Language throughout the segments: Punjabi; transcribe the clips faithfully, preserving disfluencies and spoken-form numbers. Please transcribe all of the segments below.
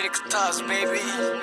Felix Stars, baby.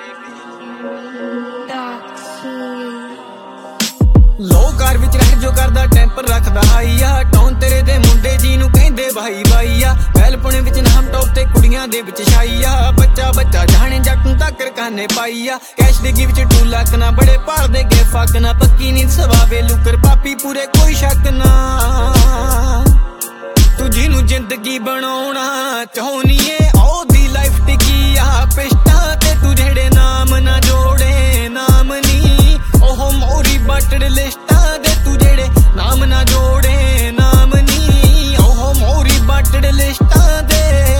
ਲੋ ਘਰ ਵਿੱਚ ਰਹਿ ਜੋ ਕਰਦਾ ਟੈਂਪਰ ਰੱਖਦਾ ਹਾਈ ਆ ਟੌਨ ਤੇਰੇ ਦੇ ਮੁੰਡੇ ਜੀ ਨੂੰ ਕਹਿੰਦੇ ਭਾਈ ਭਾਈ ਆ ਵੈਲਪੁਣੇ ਵਿੱਚ ਨਾਮ ਟੌਪ ਤੇ ਕੁੜੀਆਂ ਦੇ ਵਿੱਚ ਛਾਈ ਆ ਬੱਚਾ ਬੱਚਾ ਜਾਣੇ ਜੱਟ ਨੂੰ ਤੱਕਰ ਕਾਨੇ ਪਾਈ ਆ ਕੈਸ਼ ਦੇ ਗਿ ਵਿੱਚ ਟੂ ਲੱਕ ਨਾ ਬੜੇ ਭਾਲਦੇ ਗੇ ਫੱਕ ਨਾ ਪੱਕੀ ਨੀਂਦ ਸਵਾਵੇ ਲੁਕਰ ਪਾਪੀ ਪੂਰੇ ਕੋਈ ਸ਼ੱਕ ਨਾ ਤੂੰ ਜਿਹਨੂੰ ਜ਼ਿੰਦਗੀ ਬਣਾਉਣਾ ਚਾਹੁੰਨੀਏ ਉਹਦੀ ਲਾਈਫ ਟਿਕੀ ਆ ਪਿਸ਼ਟਾਂ ਤੇ ਤੂੰ ਜਿਹੜੇ ਨਾਮ ਨਾ ਜੋੜੇ ਨਾਮ ਨੀ ਉਹ ਮੋਰੀ ਬਟੜ ਲਿਸਟਾਂ ਦੇ ਤੂੰ ਜਿਹੜੇ ਨਾਮ ਨਾ ਜੋੜੇ ਨਾਮ ਨੀ ਉਹ ਮੋਰੀ ਬਟੜ ਲਿਸਟਾਂ ਦੇ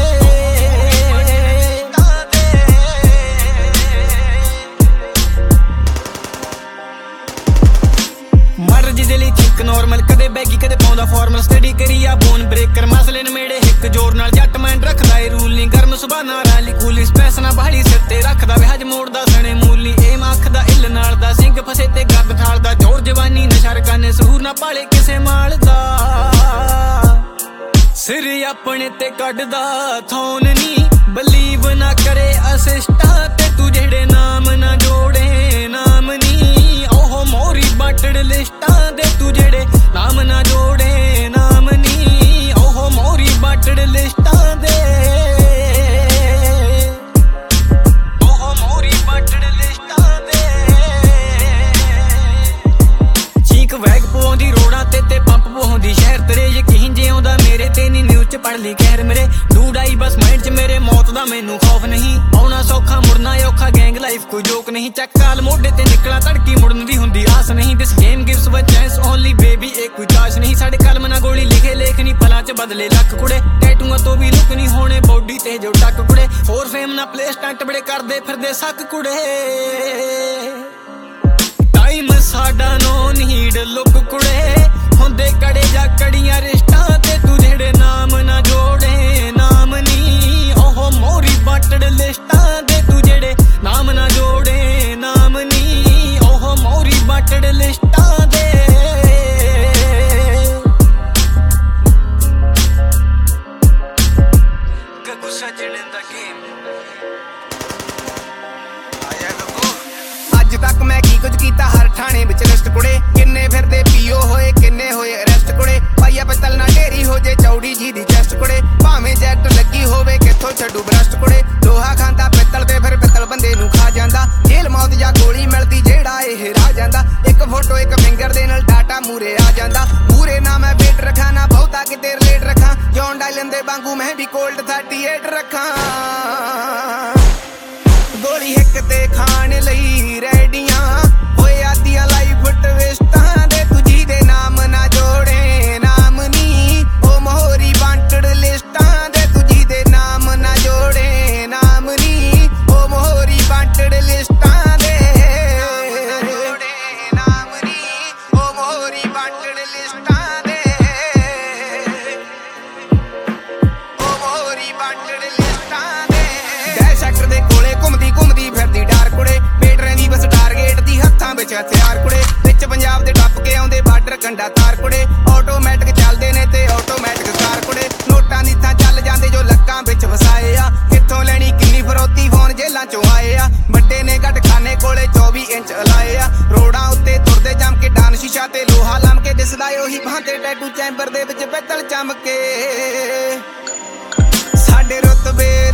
ਮਰ ਜਿਹਦੇ ਲਈ ਠੀਕ ਨੋਰਮਲ ਕਦੇ ਬੈਗੀ ਕਦੇ ਪਾਉਂਦਾ ਫਾਰਮਲ ਸਟੱਡੀ ਕਰੀ ਆ ਬੋਨ ਬ੍ਰੇਕਰ ਮਸਲੇ ਨੇੜੇ ਇੱਕ ਜੋਰ ਨਾਲ ਜੱਟ ਮੈਨ ਰੱਖਦਾ ਏ ਰੂਲ ਨਹੀਂ ਗਰਮ ਸੁਭਾ ਨਾਲ ਰਾਲੀ ਕੂਲੀ ਸਪੈਸ ਨਾ ਬਾਹਲੀ ਸਿਰ ਤੇ ਰੱਖਦਾ ਵੇ ਹਜ ਮੋੜਦਾ ਸਣੇ ਮੂਲੀ ਇਹ ਮੱਖ ਦਾ ਇੱਲ ਨਾਲ ਦਾ ਸਿੰਘ ਫਸੇ ਤੇ ਗੱਦ ਠਾਲਦਾ ਜੋਰ ਜਵਾਨੀ ਨਸ਼ਾ ਰਕਾਨੇ ਸਹੂਰ ਨਾ ਪਾਲੇ ਕਿਸੇ ਮਾਲ ਦਾ ਸਿਰ ਆਪਣੇ ਤੇ ਕੱਢਦਾ ਥੋਨ ਨੀ ਬਲੀਵ ਨਾ ਕਰੇ ਅਸਿਸਟਾਂ ਤੇ ਤੂੰ ਜਿਹੜੇ ਨਾਮ ਨਾ ਜੋੜੇ ਨਾਮ ਨੀ ਉਹ ਮੋਰੀ ਬਟੜ ਲਿਸਟਾਂ ਦੇ ਤੂੰ ਜਿਹੜੇ ਨਾਮ ਨਾ ਜੋੜੇ ਨਾਮ ਨੀ ਉਹ ਮੋਰੀ ਬਟੜ ਲਿਸਟਾਂ ਦੇ ਉਹ ਮੋਰੀ ਬਟੜ ਲਿਸਟਾਂ ਦੇ ਚੀਕ ਵੈਗ ਪਵਾਉਂਦੀ ਰੋੜਾਂ ਤੇ ਤੇ ਪੰਪ ਪਵਾਉਂਦੀ ਸ਼ਹਿਰ ਤੇਰੇ ਯਕੀਨ ਜਿਉਂਦਾ ਮੇਰੇ ਤੇ ਨੀ ਨਿਊਜ਼ ਚ ਪੜ ਲਈ ਕਹਿਰ ਮੇਰੇ ਡੂਡਾਈ ਬਸ ਮਾਈਂਡ ਚ ਮੇਰੇ ਮੌਤ ਦਾ ਮੈਨੂੰ ਖੌਫ ਨਹੀਂ ਆਉਣਾ ਸੌਖਾ ਮੁੜਨਾ ਔਖਾ ਗੈਂਗ ਲਾਈਫ ਕੋਈ ਜੋਕ ਨਹੀਂ ਚੱਕ ਕਾਲ ਮੋਢੇ ਤੇ ਨਿਕਲਾ ਤੜਕੀ ਮੁੜਨ ਦੀ ਹੁੰਦੀ ਆਸ ਨਹੀਂ this game gives a chance only baby ਇਹ ਕੋਈ ਚਾਸ਼ ਨਹੀਂ ਸਾਡੇ ਕਲਮ ਨਾ ਗੋਲੀ ਲਿਖੇ ਲੇਖ ਨਹੀਂ ਪਲਾਂ ਚ ਬਦਲੇ ਲੱਖ ਕੁੜੇ ਟੈਟੂਆਂ ਤੋਂ ਵੀ ਲੁਕ ਨਹੀਂ ਹੋਣੇ ਬੋਡੀ ਤੇ ਜੋ ਟੱਕ ਕੁੜੇ ਹੋਰ ਫੇਮ ਨਾ ਪਲੇ ਸਟੰਟ ਬੜੇ ਕਰਦੇ ਫਿਰਦੇ ਸੱਕ ਕੁੜੇ ਟਾਈਮ ਸਾਡਾ ਨੋ ਨੀਡ ਲੁਕ ਕੁੜੇ ਹੁੰਦੇ ਕੜੇ ਜਾਂ ਕੜੀਆਂ ਰਿਸ਼ਤਾਂ ਤੇ ਤੂੰ ਜਿਹੜੇ ਨਾਮ ਨਾ ਜੋੜੇ ਨਾਮ ਨੀ ਉਹ ਮੋਰੀ ਬਟੜ ਲਿਸਟਾਂ ਦੇ ਤੂੰ ਜਿਹੜੇ ਨਾਮ ਨਾ ਜੋੜੇ ਨਾਮ ਨੀ ਉਹ ਮੋਰੀ ਬਟੜ ਲਿਸਟਾਂ ਦੇ ਗੱਗੂ ਸੱਜਣ ਦਾ ਗੇਮ ਆਇਆ ਗੱਗੂ ਅੱਜ ਤੱਕ ਮੈਂ ਕੀ ਕੁਝ ਕੀਤਾ ਹਰ ਥਾਣੇ ਵਿੱਚ ਲਿਸਟ ਕੁੜੇ ਕਿੰਨੇ ਫਿਰਦੇ ਪੀਓ ਹੋਏ ਕਿੰਨੇ ਹੋਏ ਅਰੈਸਟ ਕੁੜੇ ਪਾਈਆ ਪਤਲ ਨਾ ਢੇਰੀ ਹੋ ਜੇ ਚੌੜੀ ਜੀ ਦੀ ਚੈਸਟ ਕੁੜੇ ਭਾਵੇਂ ਜੈਟ ਲੱਗੀ ਹੋਵੇ ਕਿੱਥੋਂ ਛੱਡੂ ਬਰਸਟ ਕੁੜੇ ਲੋਹਾ ਖਾਂਦਾ ਪਿੱਤਲ ਤੇ ਫਿਰ ਪਿੱਤਲ ਬੰਦੇ ਨੂੰ ਖਾ ਜਾਂਦਾ ਜੇਲ੍ਹ ਮੌਤ ਜਾਂ ਗੋਲੀ ਮਿਲਦੀ ਜਿਹੜਾ ਇਹ ਰਾ ਜਾਂਦਾ ਇੱਕ ਫੋਟੋ ਇੱਕ ਫਿੰਗਰ ਦੇ ਨਾਲ ਡਾਟਾ ਮੂਰੇ ਆ ਜਾਂਦਾ ਮੂਰੇ ਨਾ ਮੈਂ ਵੇਟ ਰੱਖਾਂ ਨਾ ਬਹੁਤਾ ਕਿਤੇ ਰਿਲੇਟ ਰੱਖਾਂ ਜੌਨ ਡਾਇਲਨ ਦੇ ਵਾਂਗੂ ਮੈਂ ਵੀ ਕੋਲਡ ਥਰਟੀ ਏਟ ਰੱਖਾਂ ਗੋਲੀ ਹਿੱਕ ਤੇ ਖਾਣ ਲਈ ਰੈਡੀਆਂ ਹੋਏ ਆਦੀਆਂ ਲਾਈਫ ਟਵਿਸਟਾਂ ਦੇ ਤੂੰ ਜਿਹਦੇ ਨਾਮ ਨਾ ਜੋੜੇ ਨਾਮ ਨੀ ਉਹ ਮੋਹਰੀ ਵਾਂਟਡ ਲਿਸਟਾਂ ਦੇ ਤੂੰ ਜਿਹਦੇ ਨਾਮ ਨਾ ਜੋੜੇ ਨਾਮ ਨੀ ਉਹ ਮੋਹਰੀ ਵਾਂਟਡ ਲਿਸਟਾਂ ਦੇ ਨਾਮ ਨੀ ਉਹ ਮੋਹਰੀ ਵਾਂਟਡ ਲਿਸਟਾਂ ਦੇ ਉਹ ਮੋਹਰੀ ਵਾਂਟਡ ਲਿਸਟਾਂ ਦੇ ਡੈ ਸੈਕਟਰ ਦੇ ਕੋਲੇ ਘੁੰਮਦੀ ਘੁੰਮਦੀ ਫਿਰਦੀ ਡਾਰ ਕੁੜੇ ਪੇਟ ਰਹਿੰਦੀ ਬਸ ਟਾਰਗੇਟ ਦੀ ਹੱਥਾਂ ਵਿੱਚ ਹਥਿਆਰ ਕੁੜੇ ਵਿੱਚ ਪੰਜਾਬ ਦੇ ਟੱਪ ਕੇ ਆਉਂਦੇ ਬਾਰਡਰ ਕੰਡਾ ਤਾਰ ਕੁੜੇ ਆਟੋਮੈਟਿਕ ਚੱਲਦੇ ਨੇ ਤੇ ਆਟੋਮੈਟਿਕ ਕਾਰ ਕੁੜੇ ਨੋਟਾਂ ਦੀ ਥਾਂ ਚੱਲ ਜਾਂਦੇ ਜੋ ਲੱਕਾਂ ਵਿੱਚ ਵਸਾਏ ਆ ਕਿੱਥੋਂ ਲੈਣੀ ਕਿੰਨੀ ਫਰੋਤੀ ਫੋਨ ਜੇਲਾਂ ਚੋਂ ਆਏ ਆ ਵੱਡੇ ਨੇ ਘੱਟ ਖਾਨੇ ਕੋਲੇ ਚੌਵੀ ਇੰਚ ਲਾਏ ਆ ਰੋਡਾਂ ਉੱਤੇ ਤੁਰਦੇ ਜੰਮ ਕੇ ਡਾਨ ਸ਼ੀਸ਼ਾ ਤੇ ਲੋਹਾ ਲੰਮ ਕੇ ਦਿਸਦਾ ਉਹੀ ਬਾਹਾਂ ਤੇ ਟੈਟੂ ਚੈਂਬਰ ਦੇ ਵਿੱਚ ਪਿੱਤਲ ਚਮਕੇ ਸਾਡੇ ਰੁਤਬੇ